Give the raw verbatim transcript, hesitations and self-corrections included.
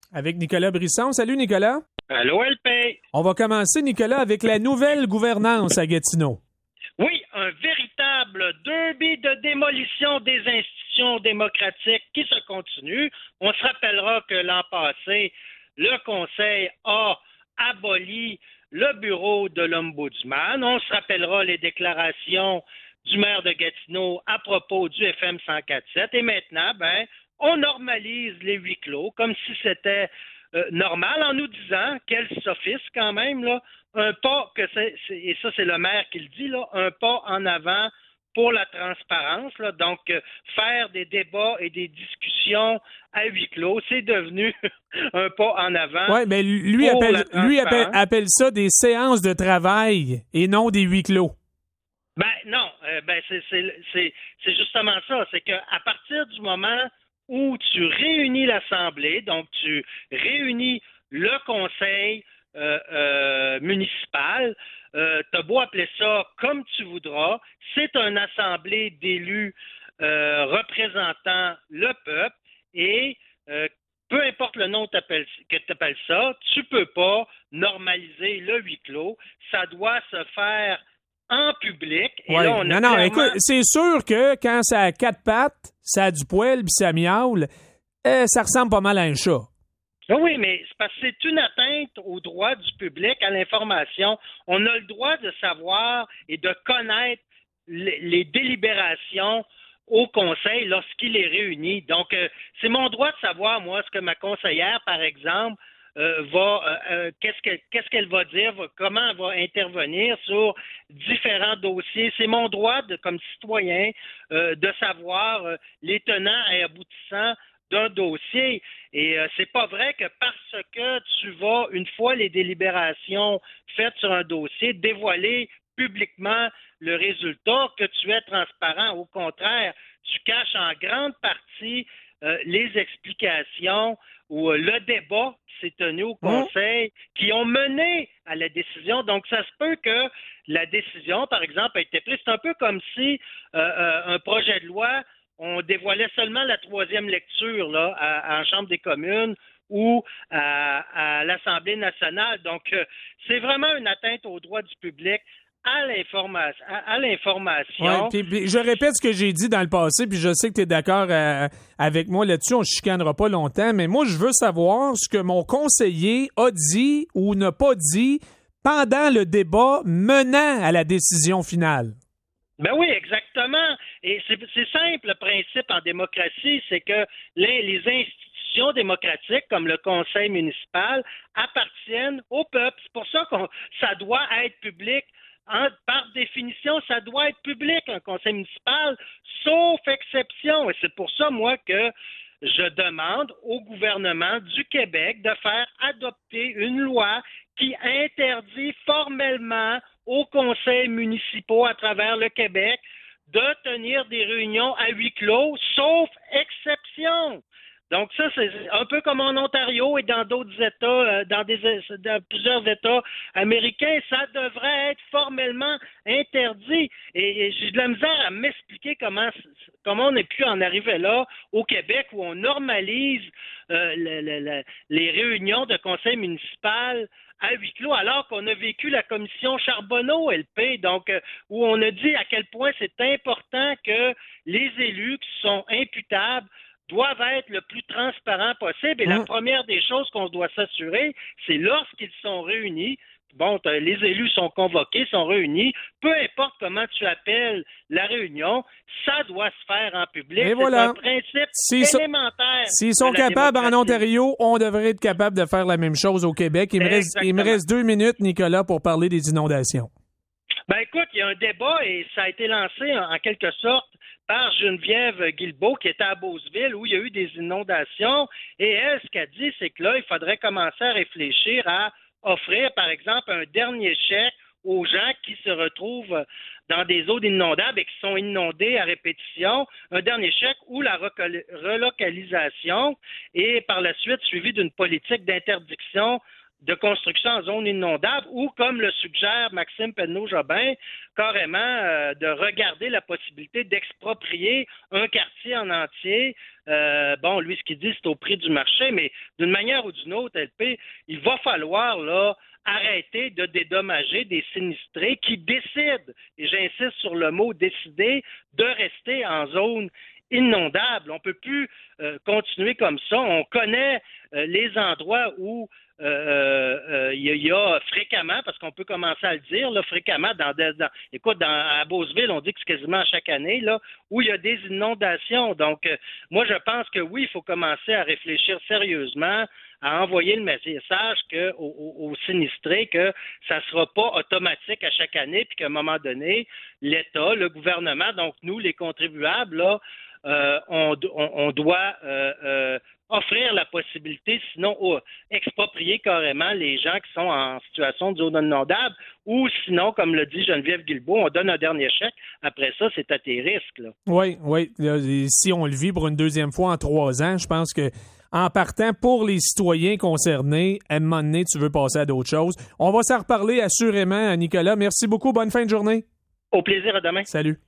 Avec Nicolas Brisson. Salut, Nicolas. Allô, L P. On va commencer, Nicolas, avec la nouvelle gouvernance à Gatineau. Oui, un véritable derby de démolition des institutions démocratiques qui se continue. On se rappellera que l'an passé, le Conseil a aboli le bureau de l'Ombudsman. On se rappellera les déclarations du maire de Gatineau à propos du F M cent quatre sept. Et maintenant, ben, on normalise les huis clos comme si c'était euh, normal en nous disant, quel sophisme quand même, là, un pas, que c'est, c'est, et ça c'est le maire qui le dit, là, un pas en avant pour la transparence. Là, donc, euh, faire des débats et des discussions à huis clos, c'est devenu un pas en avant. Oui, mais lui, appelle, lui appelle, appelle ça des séances de travail et non des huis clos. Ben non, euh, ben c'est, c'est, c'est, c'est justement ça. C'est qu'à partir du moment où tu réunis l'Assemblée, donc tu réunis le Conseil euh, euh, municipal, euh, t'as beau appeler ça comme tu voudras, c'est une assemblée d'élus euh, représentant le peuple et euh, peu importe le nom que tu appelles ça, tu peux pas normaliser le huis clos. Ça doit se faire en public. Et ouais. là, on a non, non, clairement... écoute, c'est sûr que quand ça a quatre pattes, ça a du poil puis ça miaule, euh, ça ressemble pas mal à un chat. Oui, mais c'est parce que c'est une atteinte au droit du public à l'information. On a le droit de savoir et de connaître les, les délibérations au conseil lorsqu'il est réuni. Donc, euh, c'est mon droit de savoir, moi, ce que ma conseillère, par exemple, Euh, va euh, euh, qu'est-ce que qu'est-ce qu'elle va dire, va, comment elle va intervenir sur différents dossiers. C'est mon droit de, comme citoyen euh, de savoir euh, les tenants et aboutissants d'un dossier. Et euh, c'est pas vrai que parce que tu vas, une fois les délibérations faites sur un dossier, dévoiler publiquement le résultat, que tu es transparent. Au contraire, tu caches en grande partie euh, les explications ou euh, le débat qui s'est tenu au Conseil, qui ont mené à la décision. Donc, ça se peut que la décision, par exemple, ait été prise. C'est un peu comme si euh, euh, un projet de loi, on dévoilait seulement la troisième lecture là, à, à en Chambre des communes ou à, à l'Assemblée nationale. Donc, euh, c'est vraiment une atteinte aux droits du public. À l'information. À, à l'information. Ouais, puis, puis, je répète ce que j'ai dit dans le passé, puis je sais que tu es d'accord euh, avec moi là-dessus, on ne chicanera pas longtemps, mais moi, je veux savoir ce que mon conseiller a dit ou n'a pas dit pendant le débat menant à la décision finale. Ben oui, exactement. Et c'est, c'est simple, le principe en démocratie, c'est que les, les institutions démocratiques, comme le conseil municipal, appartiennent au peuple. C'est pour ça que ça doit être public. En, par définition, ça doit être public, un conseil municipal, sauf exception. Et c'est pour ça, moi, que je demande au gouvernement du Québec de faire adopter une loi qui interdit formellement aux conseils municipaux à travers le Québec de tenir des réunions à huis clos, sauf exception. Donc ça, c'est un peu comme en Ontario et dans d'autres États, dans, des, dans plusieurs États américains, ça devrait être formellement interdit. Et, et j'ai de la misère à m'expliquer comment, comment on a pu en arriver là au Québec où on normalise euh, le, le, le, les réunions de conseil municipal à huis clos, alors qu'on a vécu la commission Charbonneau, L P, donc euh, où on a dit à quel point c'est important que les élus qui sont imputables doivent être le plus transparent possible. Et mmh. la première des choses qu'on doit s'assurer, c'est lorsqu'ils sont réunis, bon, les élus sont convoqués, sont réunis, peu importe comment tu appelles la réunion, ça doit se faire en public. Et c'est voilà. un principe s'ils élémentaire. So, s'ils sont capables en Ontario, on devrait être capable de faire la même chose au Québec. Il me, reste, il me reste deux minutes, Nicolas, pour parler des inondations. Ben écoute, il y a un débat et ça a été lancé en, en quelque sorte par Geneviève Guilbeault qui était à Beauceville où il y a eu des inondations et elle, ce qu'elle dit, c'est que là, il faudrait commencer à réfléchir à offrir, par exemple, un dernier chèque aux gens qui se retrouvent dans des zones inondables et qui sont inondés à répétition, un dernier chèque ou la relocalisation et par la suite suivi d'une politique d'interdiction de construction en zone inondable ou, comme le suggère Maxime Penneau-Jobin, carrément euh, de regarder la possibilité d'exproprier un quartier en entier Euh, bon, lui, ce qu'il dit, c'est au prix du marché, mais d'une manière ou d'une autre, L P, il va falloir, là, arrêter de dédommager des sinistrés qui décident, et j'insiste sur le mot décider, de rester en zone inondable. On ne peut plus euh, continuer comme ça. On connaît euh, les endroits où il euh, euh, y, y a fréquemment, parce qu'on peut commencer à le dire, là, fréquemment, dans, dans écoute, dans, à Beauceville, on dit que c'est quasiment chaque année, là, où il y a des inondations. Donc, euh, moi, je pense que oui, il faut commencer à réfléchir sérieusement, à envoyer le message que, aux, aux sinistrés que ça ne sera pas automatique à chaque année, puis qu'à un moment donné, l'État, le gouvernement, donc nous, les contribuables, là, euh, on, on, on doit euh, euh, offrir la possibilité, sinon oh, exproprier carrément les gens qui sont en situation de zone inondable, ou sinon, comme le dit Geneviève Guilbeault, on donne un dernier chèque. Après ça, c'est à tes risques. Là. Oui, oui. Si on le vit pour une deuxième fois en trois ans, je pense que en partant pour les citoyens concernés, à un moment donné, tu veux passer à d'autres choses. On va s'en reparler assurément, Nicolas. Merci beaucoup. Bonne fin de journée. Au plaisir. À demain. Salut.